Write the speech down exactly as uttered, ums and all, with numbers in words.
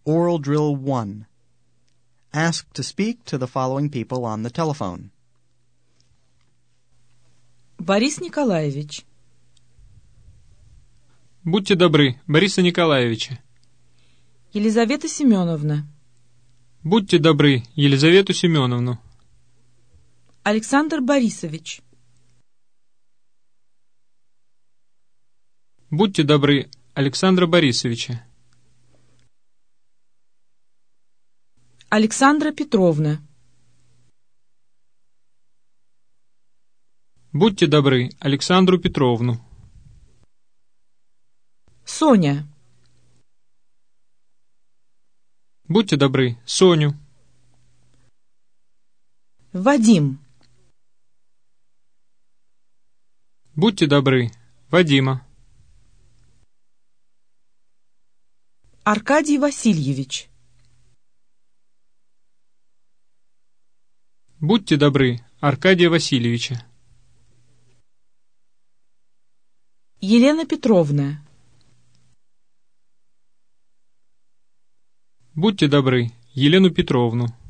Oral Drill one. Ask to speak to the following people on the telephone. Борис Николаевич. Будьте добры, Бориса Николаевича. Елизавета Семеновна. Будьте добры, Елизавету Семеновну. Александр Борисович. Будьте добры, Александра Борисовича. Александра Петровна. Будьте добры, Александру Петровну. Соня. Будьте добры, Соню. Вадим. Будьте добры, Вадима. Аркадий Васильевич. Будьте добры, Аркадия Васильевича. Елена Петровна. Будьте добры, Елену Петровну.